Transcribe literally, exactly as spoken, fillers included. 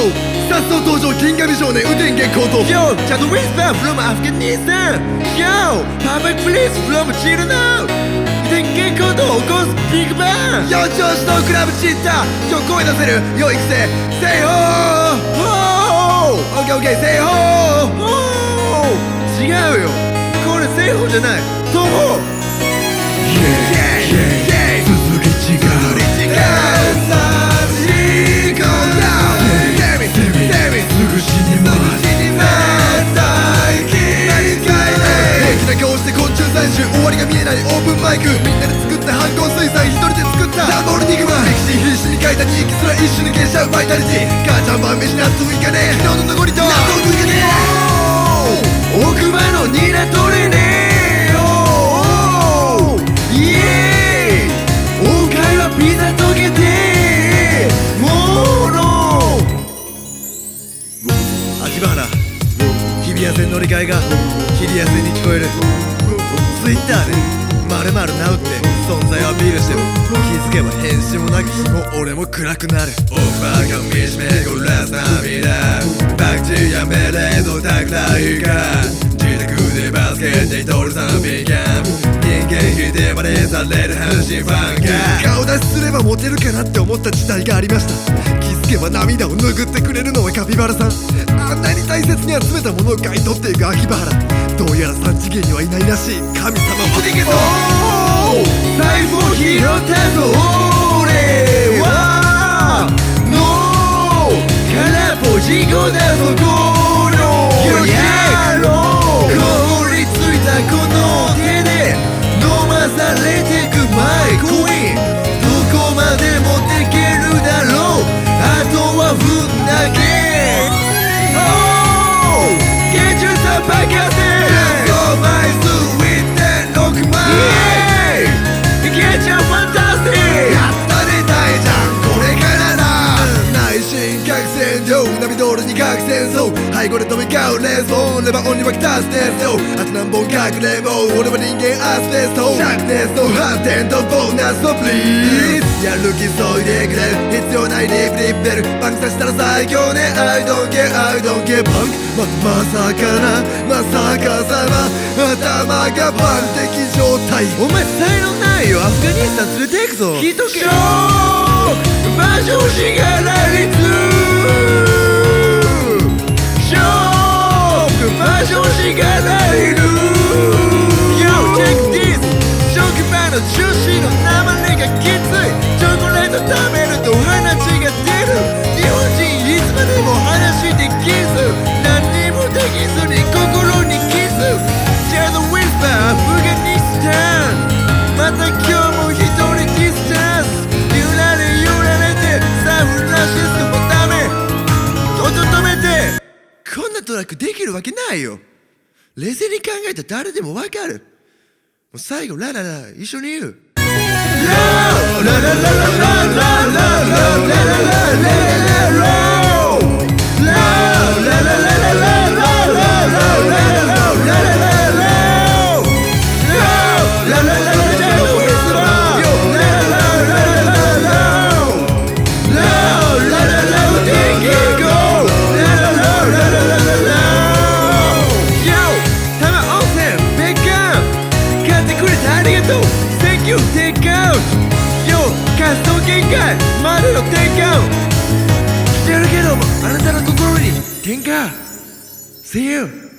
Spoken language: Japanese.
Yo さっそう登場金紙少年雨天月光と Yo ちゃんと Whisper from Afghanistan Yo Perfect place from Chile now 電源コードを起こすビッグバンよ調子のクラブチッタよ声出せるよ行くぜ Say ho ho OK OK Say ho ho 違うよこれセイホじゃないトホ Yeah Yeah Yeah 続き違う違うさあ行こう Now Let me Let me すぐ死にます死にます最近何かいね平気な顔して昆虫採集終わりが見えないオープンマイクみんなで作った反抗水彩一人で作ったダンボールニグマ歴史必死に書いた日記すら一瞬で消しちゃうバイタリティ母ちゃん晩飯納豆いかねえ昨日の残りと納豆いかねえ奥歯のニラ取れねえよイエーイおかいはピザ溶けてもの秋葉原日比谷線乗り換えが切りやすいに聞こえるツイッターで〇〇なうって存在をアピールしても気づけば返信もなく日も俺も暗くなるオファーがみじめこらす涙バクチやめれどたくらいか自宅でバスケで一人さんびか人間否定までされる阪神ファンが顔出しすればモテるかなって思った時代がありました気づけば涙を拭ってくれるのはカピバラさんあんなに大切に集めたものを買い取っていく秋葉原どうやら三次元にはいないらしい神様も逃げそう財布を拾ったぞ俺はノー空っぽ事故だぞこの野郎凍りついたこの手で飲まされてくマイコインどこまでもできるだろうあとは踏んだけ Oh Get yourself back out there Just go my sweet and look my Get your fantasy やったね大ちゃんこれからだ内心核戦場波通りに核戦争背後で飛び交うレースボーンレバーオンに沸き立つテストあと何本かくれも俺は人間アスベスト灼熱の発展とボーナスのプリーズやる気急いでくれ必要ないリップリップベルパンクさせたら最強ね I don't care I don't care パンクま、まさかなまさかさま頭がパン的状態お前才能ないよアフガニスタン連れて行くぞ聞いとけショーク馬上しがられつショーク馬上しがられる Yo check this 職場の女子の生がきついチョコレート食べると鼻血が出る日本人いつまでも話できず何にもできずに心に傷ジャズウィスパーアフガニスタンまた今日も一人ディスタンス揺られ揺られてサンフランシスコもダメとと止めてこんなトラックできるわけないよ冷静に考えたら誰でもわかるもう最後ラララ一緒に言うララララララララララララララテイクアウト Yo 活動限界までのテイクアウトしてるけどもあなたの心に転換 See you